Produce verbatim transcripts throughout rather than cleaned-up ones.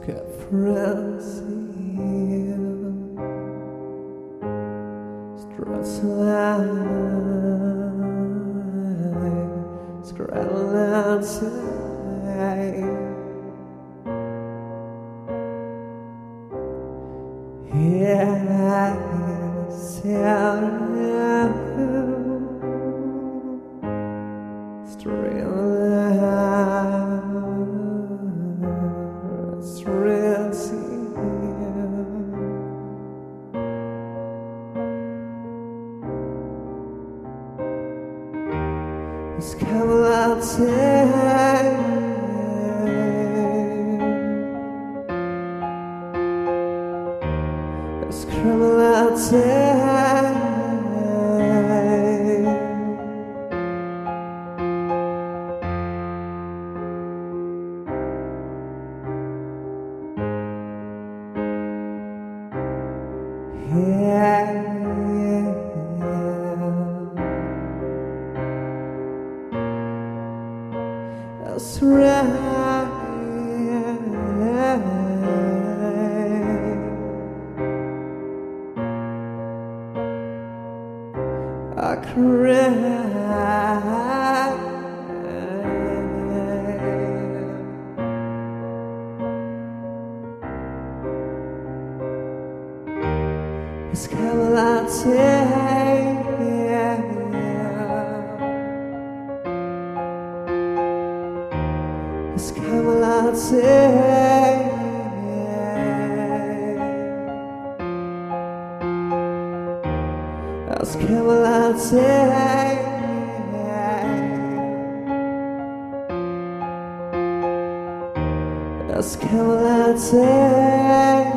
frenzy, struts line, straddle outside. Yes, yeah, straight line, straight it's come outside. It's come outside. Yeah, yeah, that's right. I cry. It's come outside. It's come outside. It's come outside. It's come outside.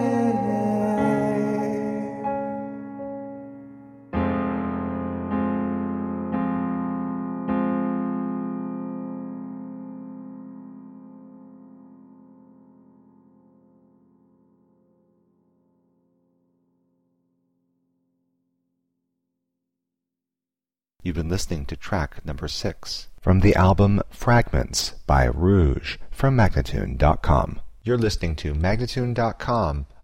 You've been listening to track number six from the album Fragments by Rouge from Magnatune dot com. You're listening to Magnatune dot com,